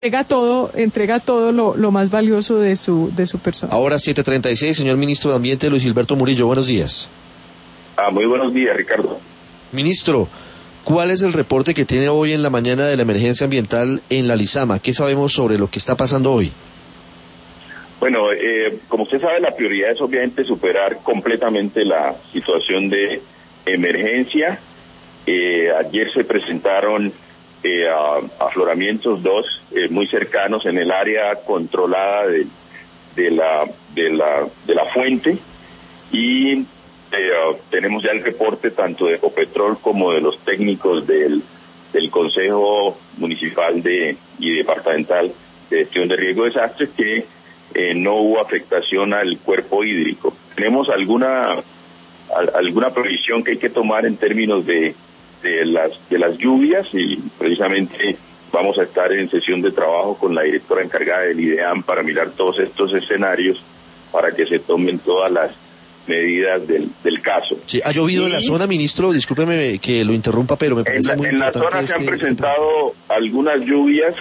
entrega todo lo más valioso de su persona. Ahora 7:36, señor ministro de Ambiente, Luis Gilberto Murillo, buenos días. Muy buenos días, Ricardo. Ministro, ¿cuál es el reporte que tiene hoy en la mañana de la emergencia ambiental en la Lizama? ¿Qué sabemos sobre lo que está pasando hoy? Bueno, como usted sabe, la prioridad es obviamente superar completamente la situación de emergencia. Ayer se presentaron afloramientos muy cercanos en el área controlada de la fuente, y tenemos ya el reporte tanto de Ecopetrol como de los técnicos del Consejo Municipal y Departamental de Gestión de Riesgo de Desastres que no hubo afectación al cuerpo hídrico. Tenemos alguna previsión que hay que tomar en términos de las lluvias, y precisamente vamos a estar en sesión de trabajo con la directora encargada del IDEAM para mirar todos estos escenarios para que se tomen todas las medidas del caso. Sí, ¿ha llovido en la zona, ministro? Discúlpeme que lo interrumpa, pero me parece muy importante. En la zona se han presentado algunas lluvias.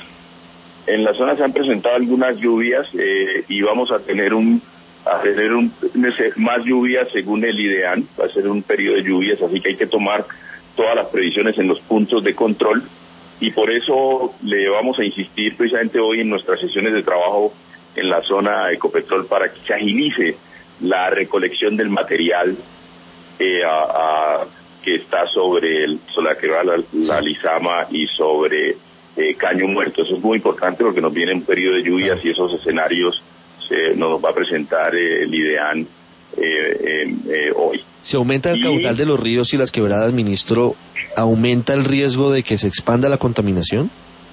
Y vamos a tener más lluvias según el IDEAM. Va a ser un periodo de lluvias, así que hay que tomar todas las previsiones en los puntos de control, y por eso le vamos a insistir precisamente hoy en nuestras sesiones de trabajo en la zona Ecopetrol para que se agilice la recolección del material que está sobre la quebrada la Lizama y sobre Caño Muerto. Eso es muy importante porque nos viene un periodo de lluvias y esos escenarios nos va a presentar el IDEAM hoy. Si aumenta el caudal de los ríos y las quebradas, ministro, ¿aumenta el riesgo de que se expanda la contaminación?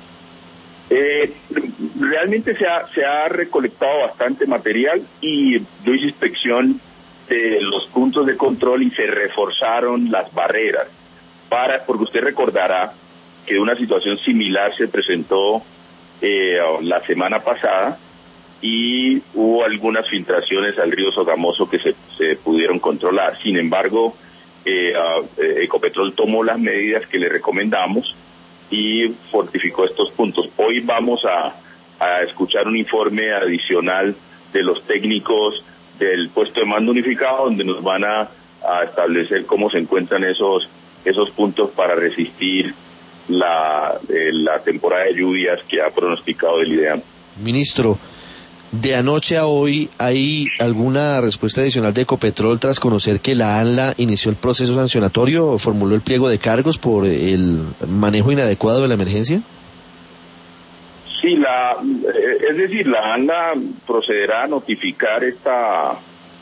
Realmente se ha recolectado bastante material, y yo hice inspección de los puntos de control y se reforzaron las barreras porque usted recordará que una situación similar se presentó la semana pasada, y hubo algunas filtraciones al río Sogamoso que se pudieron controlar. Sin embargo, Ecopetrol tomó las medidas que le recomendamos y fortificó estos puntos. Hoy vamos a escuchar un informe adicional de los técnicos del puesto de mando unificado, donde nos van a establecer cómo se encuentran esos puntos para resistir la temporada de lluvias que ha pronosticado el IDEAM. Ministro, de anoche a hoy, ¿hay alguna respuesta adicional de Ecopetrol tras conocer que la ANLA inició el proceso sancionatorio o formuló el pliego de cargos por el manejo inadecuado de la emergencia? Sí, es decir, la ANLA procederá a notificar esta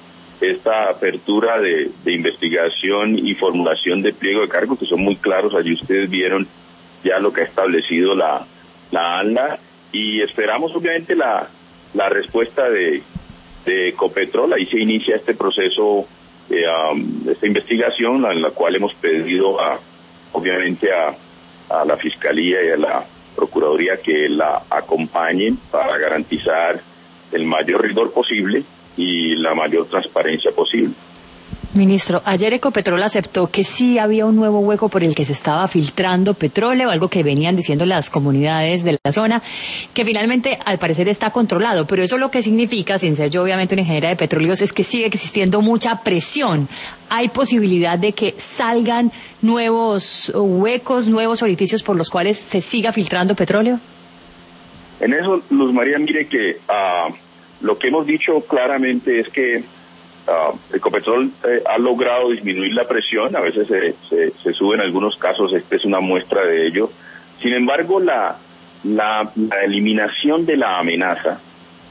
apertura de investigación y formulación de pliego de cargos, que son muy claros. Allí ustedes vieron ya lo que ha establecido la ANLA, y esperamos obviamente la respuesta de Ecopetrol. Ahí se inicia este proceso, esta investigación, en la cual hemos pedido obviamente a la Fiscalía y a la Procuraduría que la acompañen para garantizar el mayor rigor posible y la mayor transparencia posible. Ministro, ayer Ecopetrol aceptó que sí había un nuevo hueco por el que se estaba filtrando petróleo, algo que venían diciendo las comunidades de la zona, que finalmente al parecer está controlado, pero eso lo que significa, sin ser yo obviamente una ingeniera de petróleos, es que sigue existiendo mucha presión. ¿Hay posibilidad de que salgan nuevos huecos, nuevos orificios por los cuales se siga filtrando petróleo? En eso, Luz María, mire que lo que hemos dicho claramente es que Ecopetrol ha logrado disminuir la presión. A veces se sube en algunos casos, esta es una muestra de ello. Sin embargo, la eliminación de la amenaza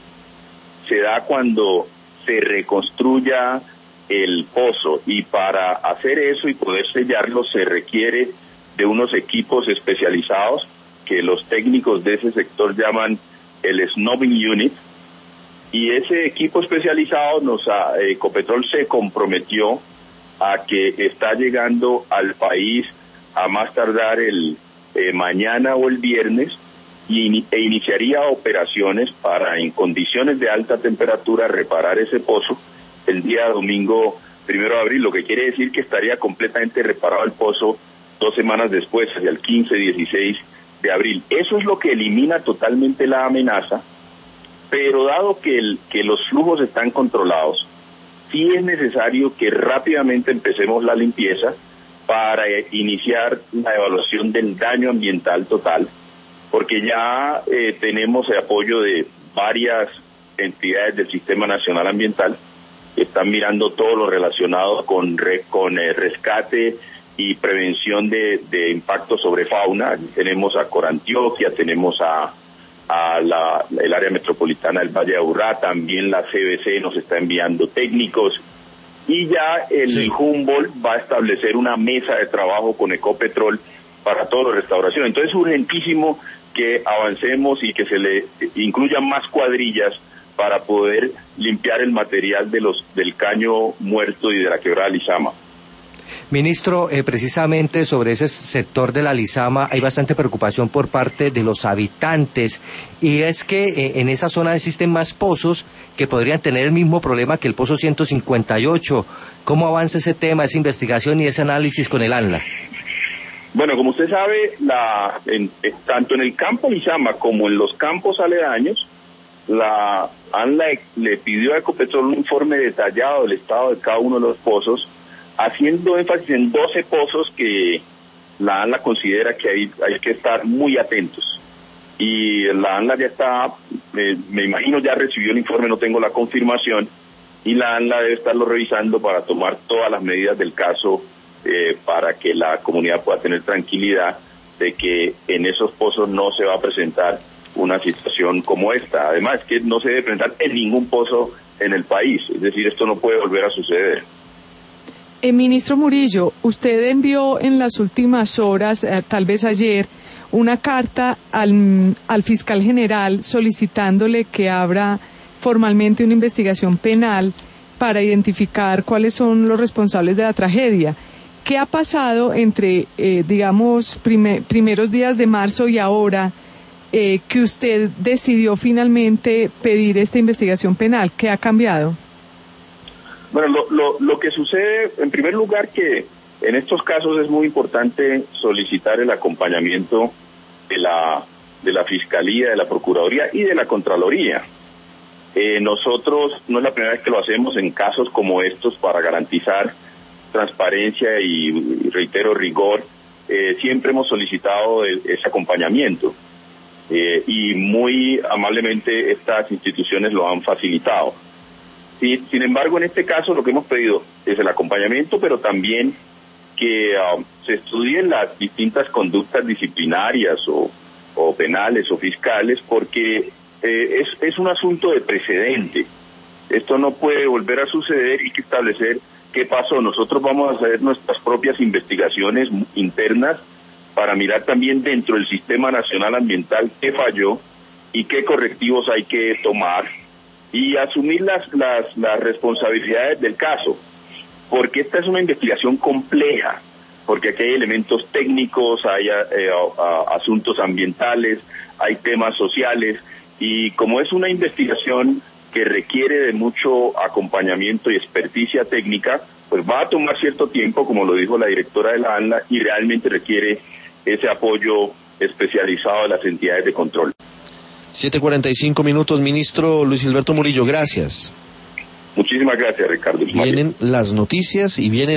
se da cuando se reconstruya el pozo, y para hacer eso y poder sellarlo se requiere de unos equipos especializados que los técnicos de ese sector llaman el snubbing unit. Y ese equipo especializado Ecopetrol se comprometió a que está llegando al país a más tardar el mañana o el viernes, e iniciaría operaciones para, en condiciones de alta temperatura, reparar ese pozo el día domingo 1 de abril, lo que quiere decir que estaría completamente reparado el pozo 2 semanas después, hacia el 15, 16 de abril. Eso es lo que elimina totalmente la amenaza, pero dado que los flujos están controlados, sí es necesario que rápidamente empecemos la limpieza para iniciar la evaluación del daño ambiental total, porque ya tenemos el apoyo de varias entidades del Sistema Nacional Ambiental que están mirando todo lo relacionado con rescate y prevención de impactos sobre fauna. Tenemos a Corantioquia, tenemos el área metropolitana del Valle de Aburrá, también la CBC nos está enviando técnicos, y ya el Humboldt va a establecer una mesa de trabajo con Ecopetrol para toda la restauración. Entonces es urgentísimo que avancemos y que se le incluyan más cuadrillas para poder limpiar el material del caño muerto y de la quebrada Lizama. Ministro, precisamente sobre ese sector de la Lizama hay bastante preocupación por parte de los habitantes, y es que en esa zona existen más pozos que podrían tener el mismo problema que el pozo 158. ¿Cómo avanza ese tema, esa investigación y ese análisis con el ANLA? Bueno, como usted sabe, tanto en el campo Lizama como en los campos aledaños, la ANLA le pidió a Ecopetrol un informe detallado del estado de cada uno de los pozos, haciendo énfasis en 12 pozos que la ANLA considera que hay que estar muy atentos. Y la ANLA ya está, me imagino ya recibió el informe, no tengo la confirmación, y la ANLA debe estarlo revisando para tomar todas las medidas del caso para que la comunidad pueda tener tranquilidad de que en esos pozos no se va a presentar una situación como esta. Además, que no se debe presentar en ningún pozo en el país, es decir, esto no puede volver a suceder. Ministro Murillo, usted envió en las últimas horas, tal vez ayer, una carta al fiscal general solicitándole que abra formalmente una investigación penal para identificar cuáles son los responsables de la tragedia. ¿Qué ha pasado entre, primeros días de marzo y ahora que usted decidió finalmente pedir esta investigación penal? ¿Qué ha cambiado? Bueno, lo que sucede, en primer lugar, que en estos casos es muy importante solicitar el acompañamiento de la Fiscalía, de la Procuraduría y de la Contraloría. Nosotros no es la primera vez que lo hacemos en casos como estos para garantizar transparencia y reitero, rigor. Siempre hemos solicitado ese acompañamiento y muy amablemente estas instituciones lo han facilitado. Sin embargo, en este caso lo que hemos pedido es el acompañamiento, pero también que se estudien las distintas conductas disciplinarias o penales o fiscales, porque es un asunto de precedente. Esto no puede volver a suceder y hay que establecer qué pasó. Nosotros vamos a hacer nuestras propias investigaciones internas para mirar también dentro del Sistema Nacional Ambiental qué falló y qué correctivos hay que tomar, y asumir las responsabilidades del caso, porque esta es una investigación compleja, porque aquí hay elementos técnicos, hay asuntos ambientales, hay temas sociales, y como es una investigación que requiere de mucho acompañamiento y experticia técnica, pues va a tomar cierto tiempo, como lo dijo la directora de la ANLA, y realmente requiere ese apoyo especializado de las entidades de control. 7:45 ministro Luis Gilberto Murillo, gracias. Muchísimas gracias, Ricardo. Vienen las noticias y viene